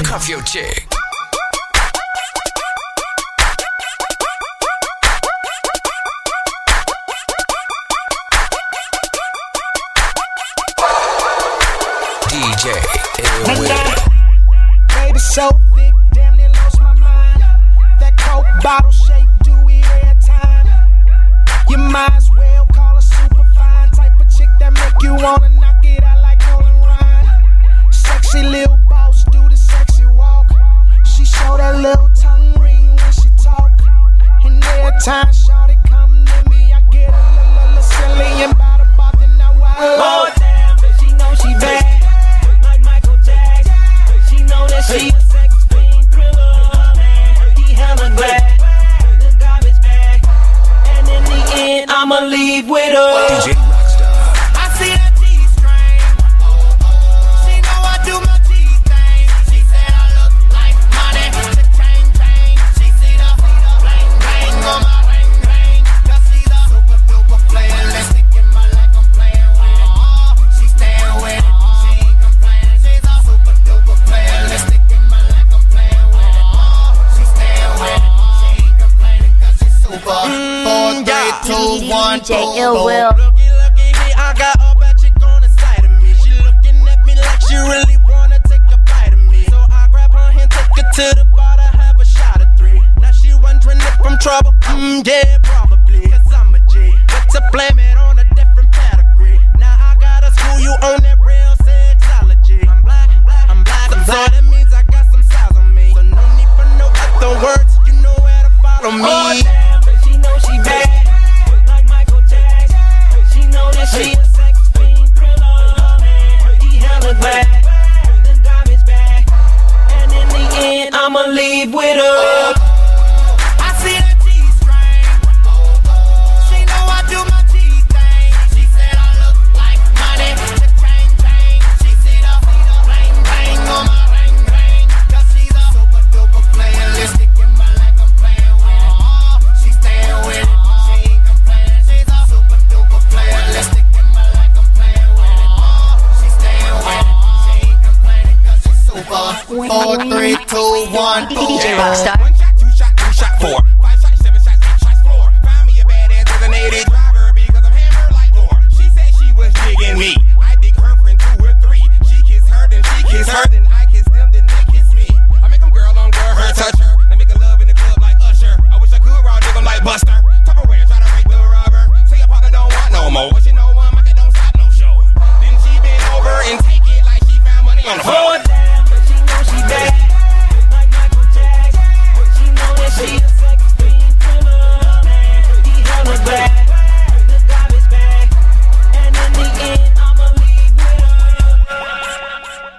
Cuff your chick. DJ Baby so thick, damn near lost my mind. That Coke bottle shape, do it every time. You might as well call a super fine type of chick that make you wanna knock it out like Nolan Ryan. Sexy little boss, do the sexy walk. She show that little tongue ring when she talk. And every time shawty come to me, I get a little silly and bout then I wild. Oh damn, but she know she bad. She a sex fiend thriller, man. He hella glad the garbage bag, and in the end I'ma leave with her. DJ Rockstar. I see that G-string. She know I do my G-thing. She said I look like money. Chain, chain. She see the bling, bling on my ring, ring. Cause she's a super duper player. Let's stick in my like I'm playing with it. She staying with it. She ain't complaining. She's a super duper player. Let's stick DJ Ill Will. Looky here, I got a bad chick on the side of me. She looking at me like she really wanna take a bite of me. So I grab her hand, take her to the bar to have a shot of 3. Now she wondering if I'm trouble. Yeah, probably. Cause I'm a G. But to blame it on a different category. Now I gotta school you on that real sexology. I'm black. So that means I got some size on me. So no need for no other words. You know where to follow me. Oh damn, but she know she bad. She a sex fiend thriller, man. He hella glad the garbage bag, and in the end I'ma leave with her. I see that G-string. She know I do my G-thing. She said I look like money. Chain, chain. She see the bling, bling on my ring, ring. Cause she's a super duper player. Let's stick in my like I'm playing with it. She staying with it. She ain't complaining. She's a super duper player. Let's stick 4, 3, 2, 1, DJ Rockstar. 1 shot, 2 shot, 3 shot, 4, 5 shots, 7 shots, 8 shots, floor. Find me a badass designated driver because I'm hammered like Thor. She said she was digging me. I dig her friend 2 or 3. She kiss her, then she kiss her, then I kiss them, then they kiss me. I make them girl on girl, her touch her. They make a love in the club like Usher. I wish I could raw dig them like Buster. Tupperware, try to break the rubber. Say your partner don't want no more. But you know one market don't stop no show. Then she bend over and take it like she found money on the floor. She a sex fiend thriller, man. He hella glad the garbage bag, and in the end I'ma leave with her.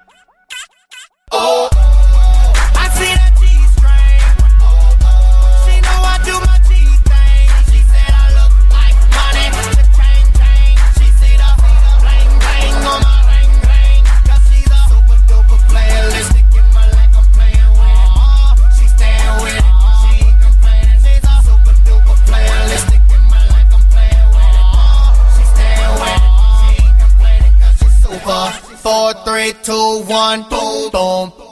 Oh, I see that G-string. She know I do my G-thing. She said I look like money. Chain, chain. She see the bling, bling on my ring, ring. Cause she's a super duper player. Let's stick in my like I'm playing with it. She staying with it. 4, 3, 2, 1, boom, boom.